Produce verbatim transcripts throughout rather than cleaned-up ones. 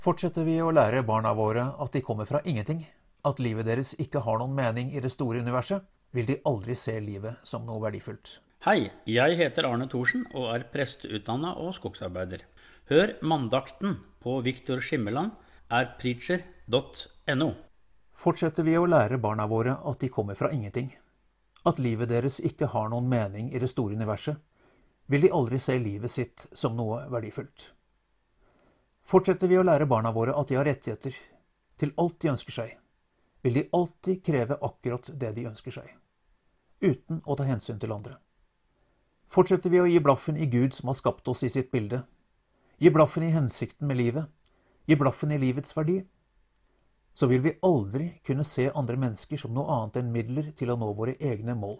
Fortsetter vi å lære barna våre at de kommer fra ingenting, at livet deres ikke har noen mening i det store universet, vil de aldri se livet som noe verdifullt. Hei, jeg heter Arne Thorsen og er presteutdannet og skogsarbeider. Hør mandakten på Victor Skimmeland er preacher punktum no. Fortsetter vi å lære barna våre at de kommer fra ingenting, at livet deres ikke har noen mening i det store universet, vil de aldri se livet sitt som noe verdifullt. Fortsetter vi å lære barna våre at de har rettigheter til alt de ønsker seg, vil de alltid kreve akkurat det de ønsker seg, uten å ta hensyn til andre. Fortsetter vi å gi blaffen i Gud som har skapt oss i sitt bilde, gi blaffen i hensikten med livet, gi blaffen i livets verdi, så vil vi aldri kunne se andre mennesker som noe annet enn midler til å nå våre egne mål.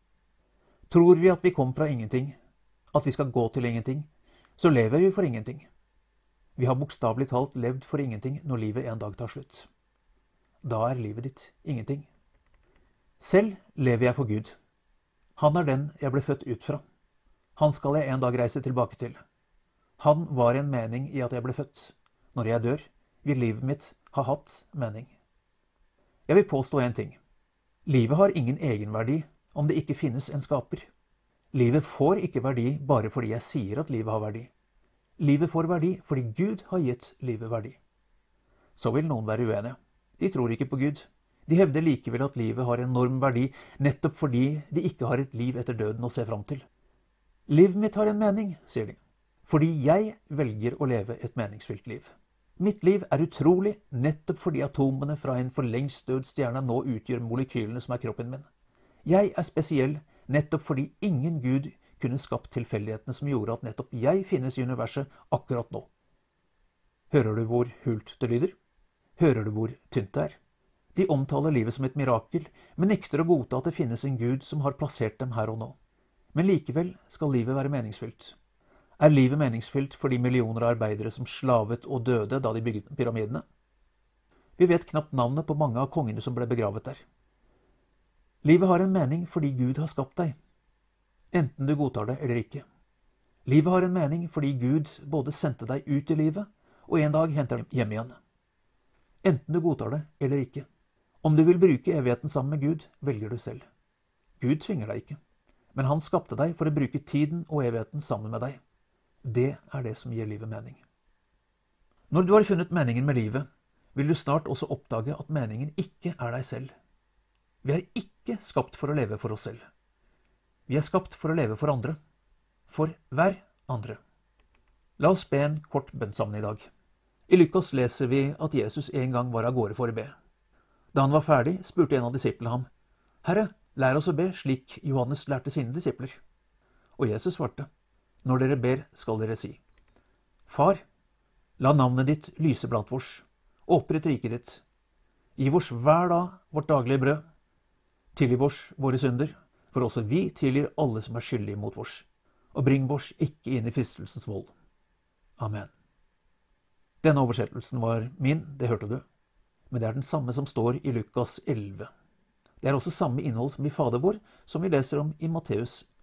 Tror vi at vi kom fra ingenting, at vi skal gå til ingenting, så lever vi for ingenting. Vi har bokstavelig talt levd for ingenting når livet en dag tar slutt. Da er livet ditt ingenting. Selv lever jeg for Gud. Han er den jeg ble født ut fra. Han skal jeg en dag reise tilbake til. Han var en mening i at jeg ble født. Når jeg dør, vil livet mitt ha hatt mening. Jeg vil påstå en ting. Livet har ingen egenverdi om det ikke finnes en skaper. Livet får ikke verdi bare fordi jeg sier at livet har verdi. Livet får verdi fordi Gud har gitt livet verdi. Så vil noen være uenige. De tror ikke på Gud. De hevder likevel at livet har enorm verdi, nettopp fordi de ikke har et liv etter døden å se fram til. Livet mitt har en mening, sier de, fordi jeg velger å leve et meningsfylt liv. Mitt liv er utrolig nettopp fordi atomene fra en for lengst død stjerne nå utgjør molekylene som er kroppen min. Jeg er spesiell nettopp fordi ingen Gud kunne skapt tilfeldighetene som gjorde at nettopp jeg finnes i universet akkurat nå. Hører du hvor hult det lyder? Hører du hvor tynt det er? De omtaler livet som et mirakel, men nekter å godta at det finnes en Gud som har plassert dem her og nå. Men likevel skal livet være meningsfylt. Er livet meningsfylt for de millioner av arbeidere som slavet og døde da de bygget pyramidene? Vi vet knapt navnet på mange av kongene som ble begravet der. Livet har en mening fordi Gud har skapt deg, enten du godtar det eller ikke. Livet har en mening fordi Gud både sendte deg ut i livet, og en dag henter deg hjem igjen. Enten du godtar det eller ikke. Om du vil bruke evigheten sammen med Gud, velger du selv. Gud tvinger deg ikke, men han skapte deg for å bruke tiden og evigheten sammen med deg. Det er det som gir livet mening. Når du har funnet meningen med livet, vil du snart også oppdage at meningen ikke er deg selv. Vi er ikke skapt for å leve for oss selv. Vi er skapt for å leve for andre. For hver andre. La oss be en kort bønn sammen i dag. I Lukas leser vi at Jesus en gang var av gårde for å be. Da han var ferdig, spurte en av disiplene ham, «Herre, lær oss å be slik Johannes lærte sine disipler.» Og Jesus svarte, «Når dere ber, skal dere si, Far, la navnet ditt lyse blant oss, opprett riket ditt. Gi oss hver dag vårt daglige brød. Tilgi oss våre synder, for også vi tilgir alle som er skyldige mot oss. Og bring oss ikke inn i fristelsens vold. Amen. Denne oversettelsen var min, det hørte du, men det er den samme som står i Lukas elleve. Det er også samme innhold som i Fader vår, som vi leser om i Matteus